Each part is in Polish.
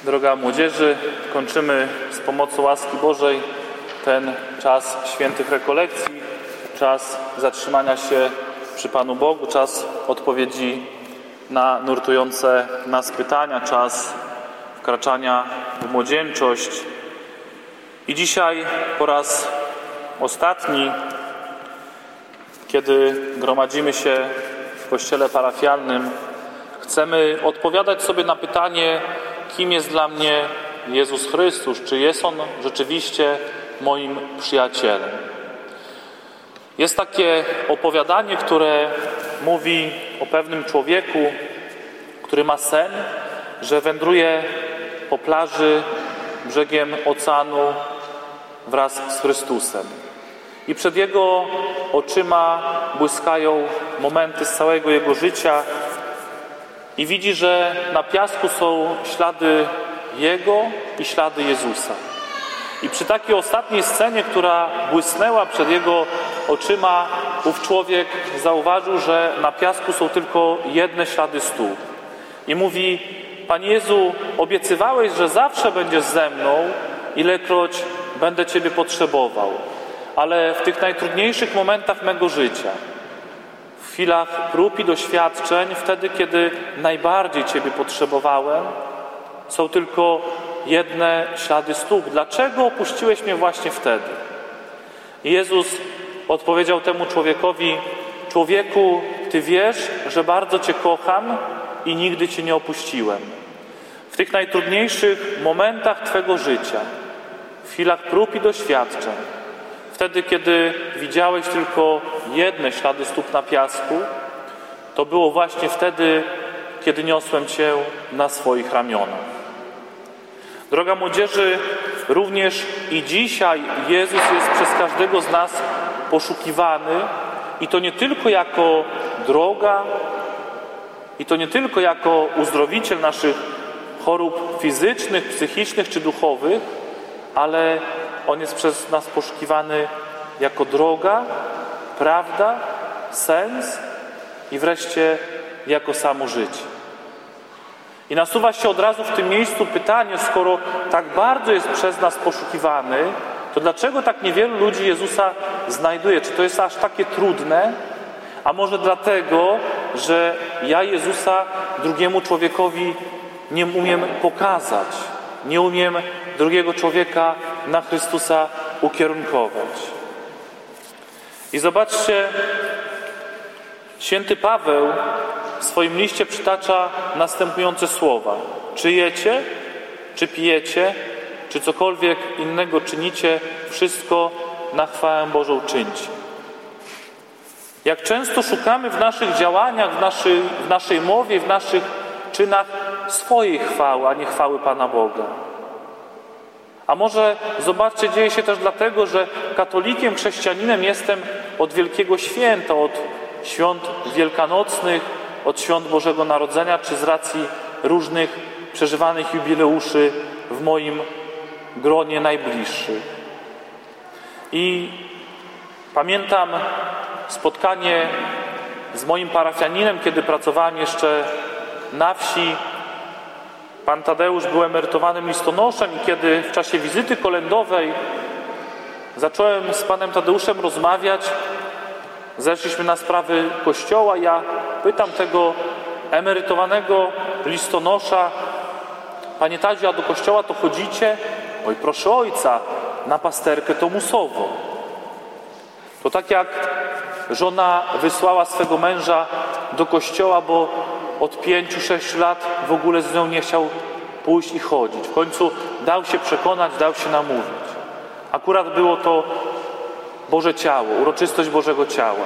Droga młodzieży, kończymy z pomocą łaski Bożej ten czas świętych rekolekcji, czas zatrzymania się przy Panu Bogu, czas odpowiedzi na nurtujące nas pytania, czas wkraczania w młodzieńczość. I dzisiaj po raz ostatni, kiedy gromadzimy się w kościele parafialnym, chcemy odpowiadać sobie na pytanie, kim jest dla mnie Jezus Chrystus? Czy jest On rzeczywiście moim przyjacielem? Jest takie opowiadanie, które mówi o pewnym człowieku, który ma sen, że wędruje po plaży brzegiem oceanu wraz z Chrystusem. I przed jego oczyma błyskają momenty z całego jego życia i widzi, że na piasku są ślady Jego i ślady Jezusa. I przy takiej ostatniej scenie, która błysnęła przed jego oczyma, ów człowiek zauważył, że na piasku są tylko jedne ślady stóp. I mówi: Panie Jezu, obiecywałeś, że zawsze będziesz ze mną, ilekroć będę Ciebie potrzebował. Ale w tych najtrudniejszych momentach mego życia, w chwilach prób i doświadczeń, wtedy, kiedy najbardziej Ciebie potrzebowałem, są tylko jedne ślady stóp. Dlaczego opuściłeś mnie właśnie wtedy? I Jezus odpowiedział temu człowiekowi: człowieku, Ty wiesz, że bardzo Cię kocham i nigdy Cię nie opuściłem. W tych najtrudniejszych momentach Twego życia, w chwilach prób i doświadczeń, wtedy, kiedy widziałeś tylko jedne ślady stóp na piasku, to było właśnie wtedy, kiedy niosłem Cię na swoich ramionach. Droga młodzieży, również i dzisiaj Jezus jest przez każdego z nas poszukiwany i to nie tylko jako droga, i to nie tylko jako uzdrowiciel naszych chorób fizycznych, psychicznych czy duchowych, ale On jest przez nas poszukiwany jako droga, prawda, sens i wreszcie jako samo życie. I nasuwa się od razu w tym miejscu pytanie, skoro tak bardzo jest przez nas poszukiwany, to dlaczego tak niewielu ludzi Jezusa znajduje? Czy to jest aż takie trudne? A może dlatego, że ja Jezusa drugiemu człowiekowi nie umiem pokazać, nie umiem drugiego człowieka na Chrystusa ukierunkować. I zobaczcie, święty Paweł w swoim liście przytacza następujące słowa: czy jecie, czy pijecie, czy cokolwiek innego czynicie, wszystko na chwałę Bożą czyńcie. Jak często szukamy w naszych działaniach, w naszej mowie, w naszych czynach swojej chwały, a nie chwały Pana Boga. A może, zobaczcie, dzieje się też dlatego, że katolikiem, chrześcijaninem jestem od Wielkiego Święta, od świąt wielkanocnych, od świąt Bożego Narodzenia, czy z racji różnych przeżywanych jubileuszy w moim gronie najbliższych. I pamiętam spotkanie z moim parafianinem, kiedy pracowałem jeszcze na wsi. Pan Tadeusz był emerytowanym listonoszem i kiedy w czasie wizyty kolędowej zacząłem z panem Tadeuszem rozmawiać, zeszliśmy na sprawy kościoła. Ja pytam tego emerytowanego listonosza: Panie Tadziu, a do kościoła to chodzicie? Oj, proszę ojca, na pasterkę to musowo. To tak jak żona wysłała swego męża do kościoła, bo od 5-6 lat w ogóle z nią nie chciał pójść i chodzić. W końcu dał się przekonać, dał się namówić. Akurat było to Boże Ciało, uroczystość Bożego Ciała.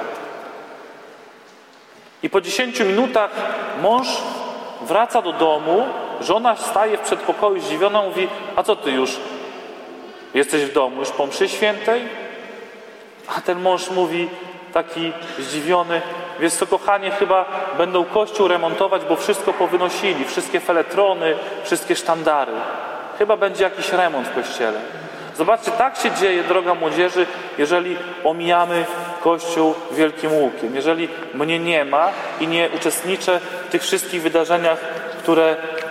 I po 10 minutach mąż wraca do domu, żona staje w przedpokoju zdziwiona, mówi: a co ty już? Jesteś w domu już po mszy świętej? A ten mąż mówi taki zdziwiony: wiesz co, kochanie, chyba będą kościół remontować, bo wszystko powynosili, wszystkie feletrony, wszystkie sztandary. Chyba będzie jakiś remont w kościele. Zobaczcie, tak się dzieje, droga młodzieży, jeżeli omijamy Kościół wielkim łukiem. Jeżeli mnie nie ma i nie uczestniczę w tych wszystkich wydarzeniach, które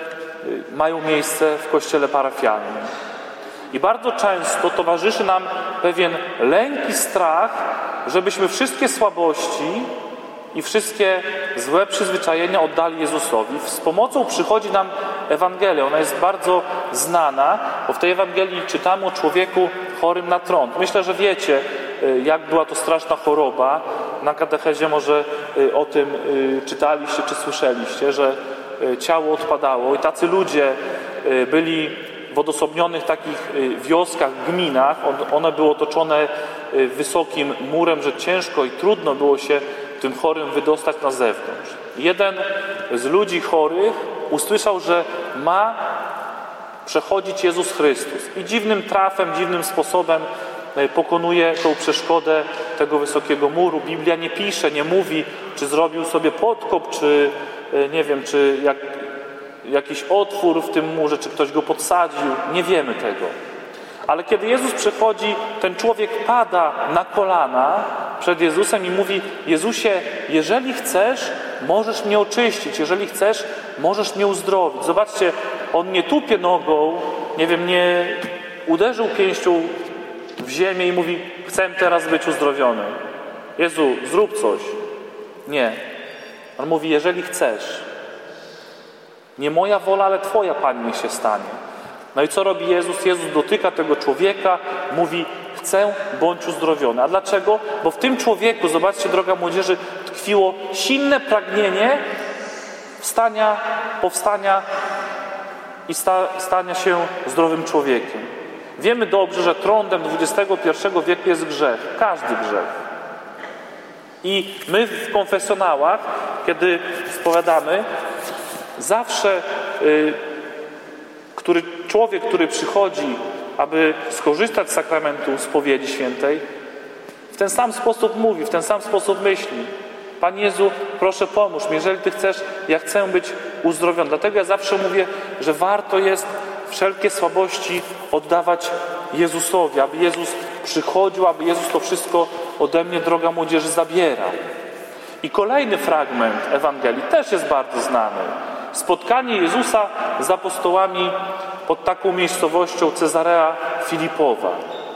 mają miejsce w kościele parafialnym. I bardzo często towarzyszy nam pewien lęk i strach, żebyśmy wszystkie słabości i wszystkie złe przyzwyczajenia oddali Jezusowi. Z pomocą przychodzi nam Ewangelia. Ona jest bardzo znana, bo w tej Ewangelii czytamy o człowieku chorym na trąd. Myślę, że wiecie, jak była to straszna choroba. Na katechezie może o tym czytaliście czy słyszeliście, że ciało odpadało i tacy ludzie byli w odosobnionych takich wioskach, gminach. One były otoczone wysokim murem, że ciężko i trudno było się tym chorym wydostać na zewnątrz. Jeden z ludzi chorych usłyszał, że ma przechodzić Jezus Chrystus i dziwnym trafem, dziwnym sposobem pokonuje tą przeszkodę tego wysokiego muru. Biblia nie pisze, nie mówi, czy zrobił sobie podkop, czy nie wiem, czy jakiś otwór w tym murze, czy ktoś go podsadził. Nie wiemy tego. Ale kiedy Jezus przychodzi, ten człowiek pada na kolana przed Jezusem i mówi: Jezusie, jeżeli chcesz, możesz mnie oczyścić. Jeżeli chcesz, możesz mnie uzdrowić. Zobaczcie, on nie tupie nogą, nie wiem, nie uderzył pięścią w ziemię i mówi: chcę teraz być uzdrowiony. Jezu, zrób coś. Nie. On mówi: jeżeli chcesz. Nie moja wola, ale Twoja, Panie, niech się stanie. No i co robi Jezus? Jezus dotyka tego człowieka, mówi: chcę, bądź uzdrowiony. A dlaczego? Bo w tym człowieku, zobaczcie, droga młodzieży, tkwiło silne pragnienie powstania i stania się zdrowym człowiekiem. Wiemy dobrze, że trądem XXI wieku jest grzech. Każdy grzech. I my w konfesjonałach, kiedy spowiadamy, zawsze człowiek, który przychodzi, aby skorzystać z sakramentu spowiedzi świętej, w ten sam sposób mówi, w ten sam sposób myśli: Panie Jezu, proszę pomóż mi, jeżeli Ty chcesz, ja chcę być uzdrowiony. Dlatego ja zawsze mówię, że warto jest wszelkie słabości oddawać Jezusowi, aby Jezus przychodził, aby Jezus to wszystko ode mnie, droga młodzieży, zabierał. I kolejny fragment Ewangelii też jest bardzo znany. Spotkanie Jezusa z apostołami pod taką miejscowością Cezarea Filipowa.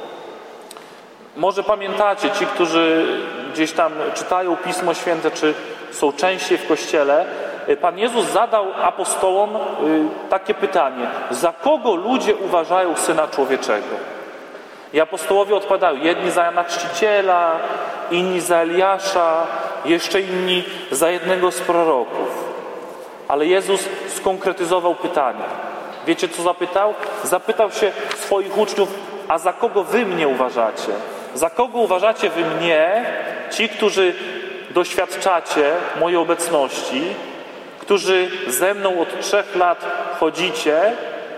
Może pamiętacie, ci, którzy gdzieś tam czytają Pismo Święte, czy są częściej w Kościele, Pan Jezus zadał apostołom takie pytanie: za kogo ludzie uważają Syna Człowieczego? I apostołowie odpowiadają: jedni za Jana Chrzciciela, inni za Eliasza, jeszcze inni za jednego z proroków. Ale Jezus skonkretyzował pytanie. Wiecie, co zapytał? Zapytał się swoich uczniów: a za kogo wy mnie uważacie? Za kogo uważacie wy mnie, ci, którzy doświadczacie mojej obecności, którzy ze mną od 3 lat chodzicie,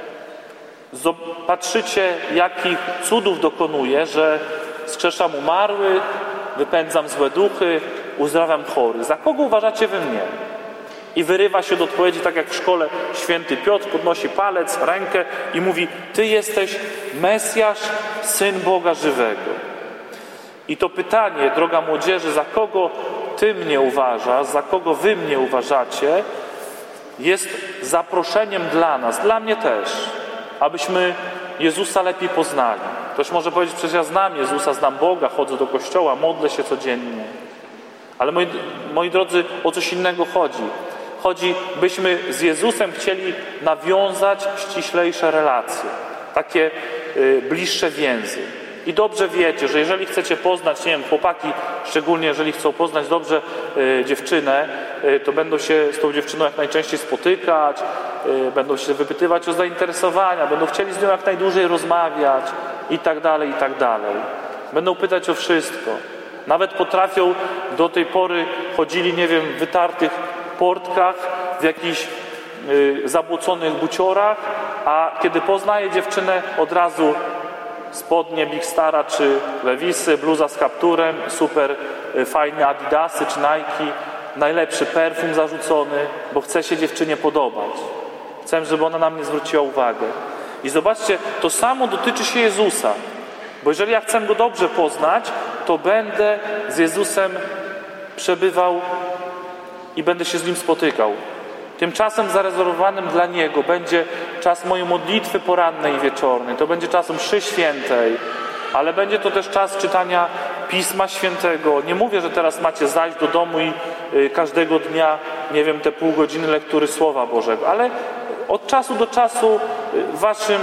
patrzycie, jakich cudów dokonuję, że wskrzeszam umarłych, wypędzam złe duchy, uzdrawiam chorych. Za kogo uważacie wy mnie? I wyrywa się do odpowiedzi, tak jak w szkole święty Piotr, podnosi palec, rękę i mówi: Ty jesteś Mesjasz, Syn Boga żywego. I to pytanie, droga młodzieży, za kogo Ty mnie uważasz, za kogo Wy mnie uważacie, jest zaproszeniem dla nas, dla mnie też, abyśmy Jezusa lepiej poznali. Ktoś może powiedzieć: przecież ja znam Jezusa, znam Boga, chodzę do kościoła, modlę się codziennie. Ale moi drodzy, o coś innego chodzi. Chodzi, byśmy z Jezusem chcieli nawiązać ściślejsze relacje, takie bliższe więzy. I dobrze wiecie, że jeżeli chcecie poznać, nie wiem, chłopaki, szczególnie jeżeli chcą poznać dobrze dziewczynę, to będą się z tą dziewczyną jak najczęściej spotykać, będą się wypytywać o zainteresowania, będą chcieli z nią jak najdłużej rozmawiać i tak dalej, i tak dalej. Będą pytać o wszystko. Nawet potrafią, do tej pory chodzili, nie wiem, w wytartych portkach, w jakichś zabłoconych buciorach, a kiedy poznaje dziewczynę, od razu spodnie Big Stara czy Lewisy, bluza z kapturem, super fajne Adidasy czy Nike, najlepszy perfum zarzucony, bo chce się dziewczynie podobać. Chcę, żeby ona na mnie zwróciła uwagę. I zobaczcie, to samo dotyczy się Jezusa. Bo jeżeli ja chcę Go dobrze poznać, to będę z Jezusem przebywał i będę się z Nim spotykał. Tym czasem zarezerwowanym dla Niego będzie czas mojej modlitwy porannej i wieczornej. To będzie czas mszy świętej, ale będzie to też czas czytania Pisma Świętego. Nie mówię, że teraz macie zajść do domu i każdego dnia, nie wiem, te pół godziny lektury Słowa Bożego, ale od czasu do czasu w waszym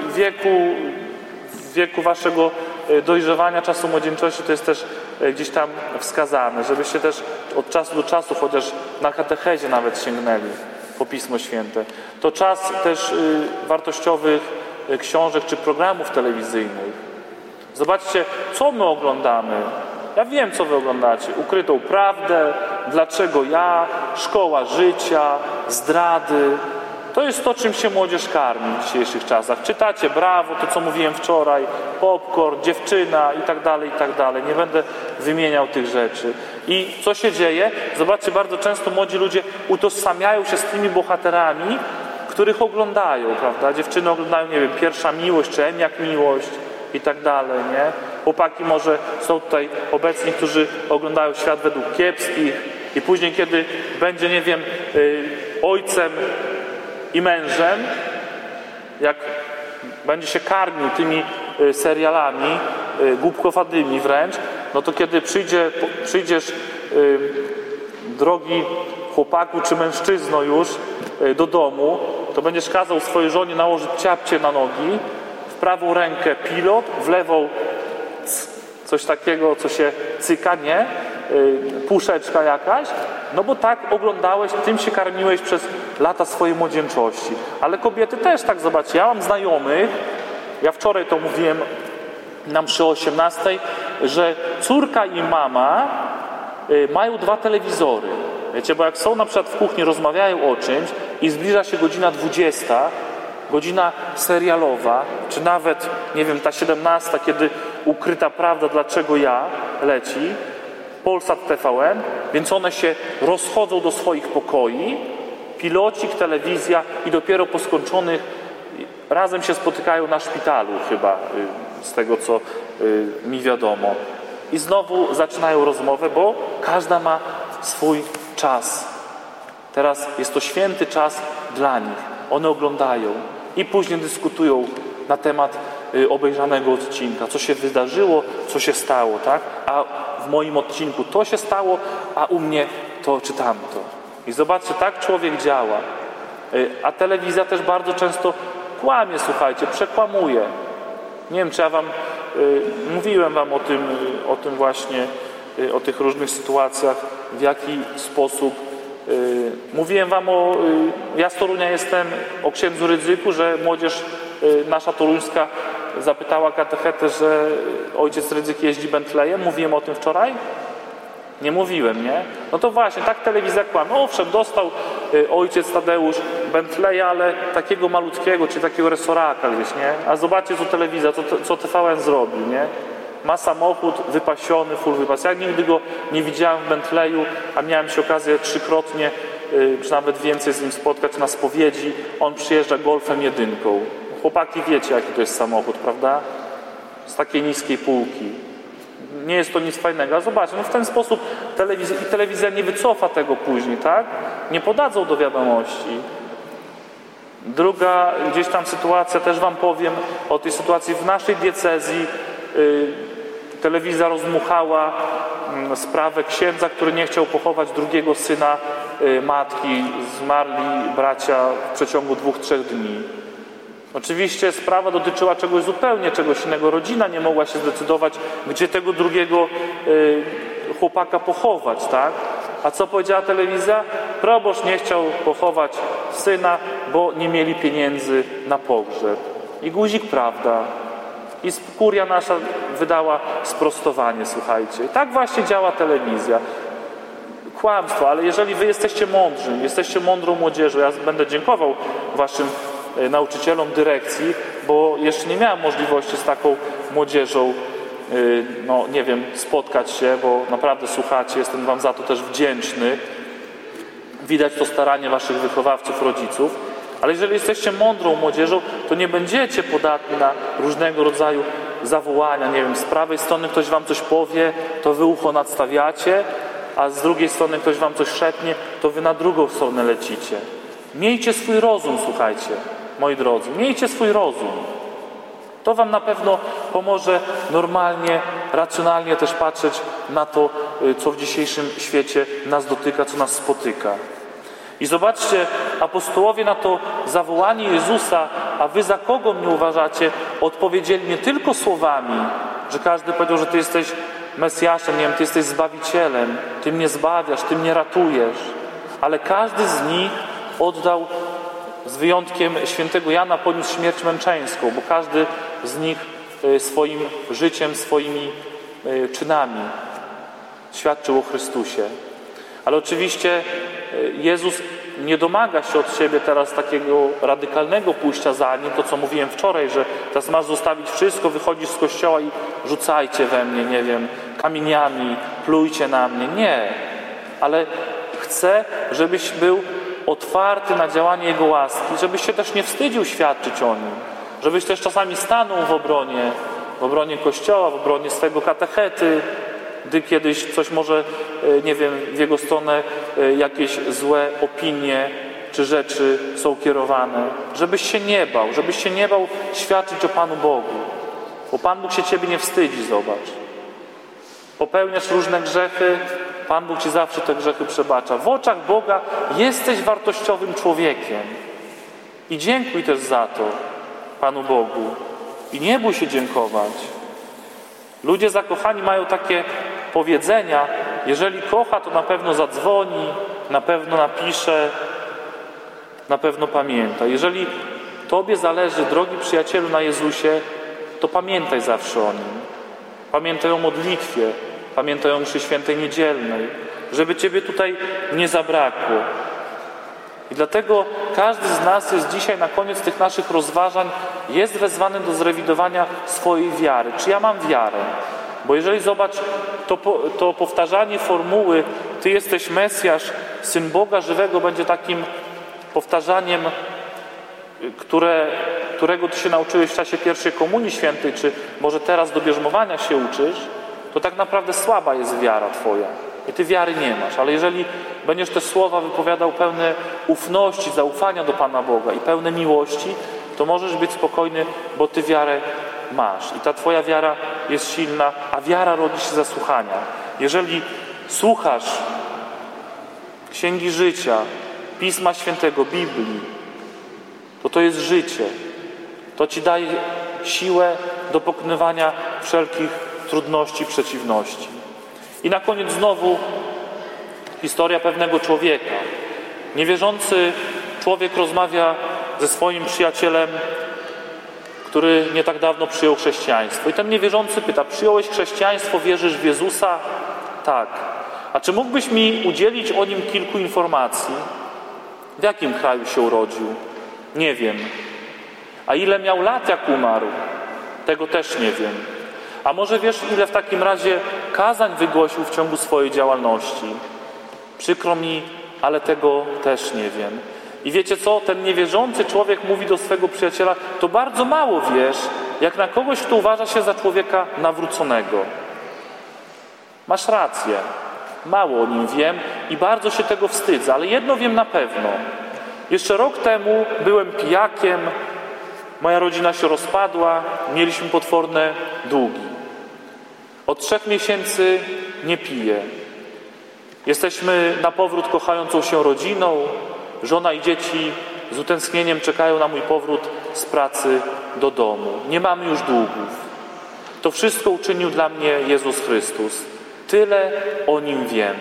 wieku waszego dojrzewania, czasu młodzieńczości, to jest też gdzieś tam wskazane, żebyście też od czasu do czasu, chociaż na katechezie nawet sięgnęli po Pismo Święte. To czas też wartościowych książek czy programów telewizyjnych. Zobaczcie, co my oglądamy. Ja wiem, co wy oglądacie. Ukrytą prawdę, dlaczego ja, szkoła życia, zdrady. To jest to, czym się młodzież karmi w dzisiejszych czasach. Czytacie Brawo, to co mówiłem wczoraj, Popcorn, Dziewczyna i tak dalej, i tak dalej. Nie będę wymieniał tych rzeczy. I co się dzieje? Zobaczcie, bardzo często młodzi ludzie utożsamiają się z tymi bohaterami, których oglądają, prawda? Dziewczyny oglądają, nie wiem, Pierwsza miłość, czy M jak miłość i tak dalej, nie? Chłopaki może są tutaj obecni, którzy oglądają Świat według kiepskich i później, kiedy będzie, nie wiem, ojcem i mężem, jak będzie się karmił tymi serialami głupkowatymi wręcz, no to kiedy przyjdziesz, drogi chłopaku czy mężczyzno już do domu, to będziesz kazał swojej żonie nałożyć ciapcie na nogi, w prawą rękę pilot, w lewą coś takiego, co się cyka, nie? Puszeczka jakaś, no bo tak oglądałeś, tym się karmiłeś przez lata swojej młodzieńczości. Ale kobiety też tak, zobaczcie, ja mam znajomych, ja wczoraj to mówiłem na mszy o 18, że córka i mama mają 2 telewizory. Wiecie, bo jak są na przykład w kuchni, rozmawiają o czymś i zbliża się godzina 20, godzina serialowa, czy nawet, nie wiem, ta 17, kiedy Ukryta prawda, dlaczego ja leci, Polsat TVN, więc one się rozchodzą do swoich pokoi, pilocik, telewizja i dopiero po skończonych razem się spotykają na szpitalu chyba, z tego co mi wiadomo. I znowu zaczynają rozmowę, bo każda ma swój czas. Teraz jest to święty czas dla nich. One oglądają i później dyskutują na temat obejrzanego odcinka. Co się wydarzyło, co się stało, tak? A w moim odcinku to się stało, a u mnie to czy tamto. I zobaczcie, tak człowiek działa. A telewizja też bardzo często kłamie, słuchajcie, przekłamuje. Nie wiem, czy ja mówiłem wam o tym właśnie, o tych różnych sytuacjach, w jaki sposób. Mówiłem wam ja z Torunia jestem, o księdzu Rydzyku, że młodzież nasza toruńska zapytała katechetę, że ojciec Rydzyk jeździ Bentleyem. Mówiłem o tym wczoraj? Nie mówiłem, nie? No to właśnie, tak telewizja kłamie. Owszem, dostał ojciec Tadeusz Bentleya, ale takiego malutkiego, czy takiego resoraka gdzieś, nie? A zobaczcie, co telewizja, co TVN zrobił, nie? Ma samochód wypasiony, full wypas. Ja nigdy go nie widziałem w Bentleyu, a miałem się okazję 3-krotnie, czy nawet więcej z nim spotkać na spowiedzi. On przyjeżdża Golfem 1. Chłopaki, wiecie, jaki to jest samochód, prawda? Z takiej niskiej półki. Nie jest to nic fajnego. A zobaczcie, no w ten sposób telewizja nie wycofa tego później, tak? Nie podadzą do wiadomości. Druga gdzieś tam sytuacja, też wam powiem o tej sytuacji w naszej diecezji. Telewizja rozmuchała sprawę księdza, który nie chciał pochować drugiego syna matki. Zmarli bracia w przeciągu 2-3 dni. Oczywiście sprawa dotyczyła czegoś innego. Rodzina nie mogła się zdecydować, gdzie tego drugiego chłopaka pochować, tak? A co powiedziała telewizja? Proboszcz nie chciał pochować syna, bo nie mieli pieniędzy na pogrzeb. I guzik prawda. I kuria nasza wydała sprostowanie, słuchajcie. I tak właśnie działa telewizja. Kłamstwo, ale jeżeli wy jesteście mądrzy, jesteście mądrą młodzieżą, ja będę dziękował waszym nauczycielom dyrekcji, bo jeszcze nie miałem możliwości z taką młodzieżą, no nie wiem, spotkać się, bo naprawdę słuchacie, jestem wam za to też wdzięczny. Widać to staranie waszych wychowawców, rodziców. Ale jeżeli jesteście mądrą młodzieżą, to nie będziecie podatni na różnego rodzaju zawołania. Nie wiem, z prawej strony ktoś wam coś powie, to wy ucho nadstawiacie, a z drugiej strony ktoś wam coś szepnie, to wy na drugą stronę lecicie. Miejcie swój rozum, słuchajcie, moi drodzy, miejcie swój rozum. To wam na pewno pomoże normalnie, racjonalnie też patrzeć na to, co w dzisiejszym świecie nas dotyka, co nas spotyka. I zobaczcie, apostołowie na to zawołanie Jezusa, a wy za kogo mnie uważacie, odpowiedzieli nie tylko słowami, że każdy powiedział, że ty jesteś Mesjaszem, nie wiem, ty jesteś Zbawicielem, ty mnie zbawiasz, ty mnie ratujesz, ale każdy z nich oddał, z wyjątkiem świętego Jana, poniósł śmierć męczeńską, bo każdy z nich swoim życiem, swoimi czynami świadczył o Chrystusie. Ale oczywiście Jezus nie domaga się od siebie teraz takiego radykalnego pójścia za Nim, to co mówiłem wczoraj, że teraz masz zostawić wszystko, wychodzisz z kościoła i rzucajcie we mnie, nie wiem, kamieniami, plujcie na mnie. Nie, ale chcę, żebyś był otwarty na działanie Jego łaski, żebyś się też nie wstydził świadczyć o Nim, żebyś też czasami stanął w obronie Kościoła, w obronie swego katechety, gdy kiedyś coś może, nie wiem, w jego stronę jakieś złe opinie czy rzeczy są kierowane. Żebyś się nie bał świadczyć o Panu Bogu, bo Pan Bóg się ciebie nie wstydzi, zobacz. Popełniasz różne grzechy, Pan Bóg ci zawsze te grzechy przebacza. W oczach Boga jesteś wartościowym człowiekiem. I dziękuj też za to Panu Bogu. I nie bój się dziękować. Ludzie zakochani mają takie powiedzenia: jeżeli kocha, to na pewno zadzwoni, na pewno napisze, na pewno pamięta. Jeżeli tobie zależy, drogi przyjacielu, na Jezusie, to pamiętaj zawsze o Nim. Pamiętaj o modlitwie, pamiętaj o mszy świętej niedzielnej, żeby ciebie tutaj nie zabrakło. I dlatego każdy z nas jest dzisiaj na koniec tych naszych rozważań jest wezwany do zrewidowania swojej wiary. Czy ja mam wiarę? Bo jeżeli, zobacz, to powtarzanie formuły Ty jesteś Mesjasz, Syn Boga żywego, będzie takim powtarzaniem, którego Ty się nauczyłeś w czasie pierwszej Komunii Świętej, czy może teraz do bierzmowania się uczysz, to tak naprawdę słaba jest wiara Twoja. I Ty wiary nie masz. Ale jeżeli będziesz te słowa wypowiadał pełne ufności, zaufania do Pana Boga i pełne miłości, to możesz być spokojny, bo Ty wiarę masz. I ta Twoja wiara jest silna, a wiara rodzi się ze słuchania. Jeżeli słuchasz Księgi Życia, Pisma Świętego, Biblii, to jest życie. To Ci daje siłę do pokonywania wszelkich trudności, przeciwności. I na koniec znowu historia pewnego człowieka. Niewierzący człowiek rozmawia ze swoim przyjacielem, który nie tak dawno przyjął chrześcijaństwo. I ten niewierzący pyta: przyjąłeś chrześcijaństwo, wierzysz w Jezusa? Tak. A czy mógłbyś mi udzielić o Nim kilku informacji? W jakim kraju się urodził? Nie wiem. A ile miał lat, jak umarł? Tego też nie wiem. A może wiesz, ile w takim razie kazań wygłosił w ciągu swojej działalności? Przykro mi, ale tego też nie wiem. I wiecie co? Ten niewierzący człowiek mówi do swego przyjaciela: to bardzo mało wiesz, jak na kogoś, kto uważa się za człowieka nawróconego. Masz rację. Mało o nim wiem i bardzo się tego wstydzę, ale jedno wiem na pewno. Jeszcze rok temu byłem pijakiem, moja rodzina się rozpadła, mieliśmy potworne długi. Od 3 miesięcy nie piję. Jesteśmy na powrót kochającą się rodziną. Żona i dzieci z utęsknieniem czekają na mój powrót z pracy do domu. Nie mamy już długów. To wszystko uczynił dla mnie Jezus Chrystus. Tyle o Nim wiem.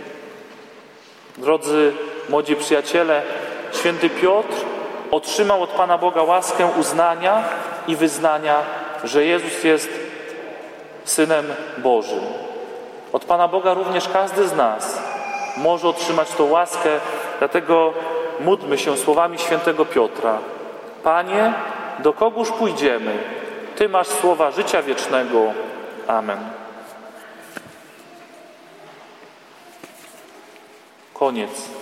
Drodzy młodzi przyjaciele, święty Piotr otrzymał od Pana Boga łaskę uznania i wyznania, że Jezus jest Synem Bożym. Od Pana Boga również każdy z nas może otrzymać tą łaskę, dlatego módlmy się słowami świętego Piotra. Panie, do kogóż pójdziemy? Ty masz słowa życia wiecznego. Amen. Koniec.